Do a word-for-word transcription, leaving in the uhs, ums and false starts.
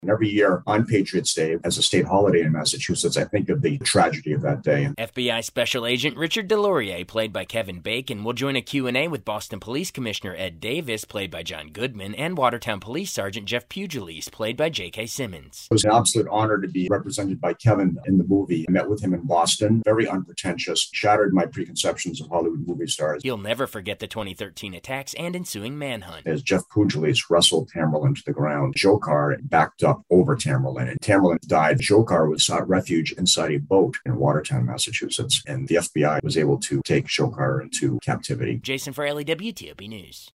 And every year on Patriots Day, as a state holiday in Massachusetts, I think of the tragedy of that day. F B I Special Agent Richard Delorier, played by Kevin Bacon, will join a Q and A with Boston Police Commissioner Ed Davis, played by John Goodman, and Watertown Police Sergeant Jeff Pugliese, played by J K. Simmons. It was an absolute honor to be represented by Kevin in the movie. I met with him in Boston. Very unpretentious, shattered my preconceptions of Hollywood movie stars. He'll never forget the twenty thirteen attacks and ensuing manhunt. As Jeff Pugliese wrestled Tamerlan to the ground, Dzhokhar backed up over Tamerlan, and Tamerlan died. Dzhokhar was sought refuge inside a boat in Watertown, Massachusetts, and the F B I was able to take Dzhokhar into captivity. Jason Fraley, W T O P News.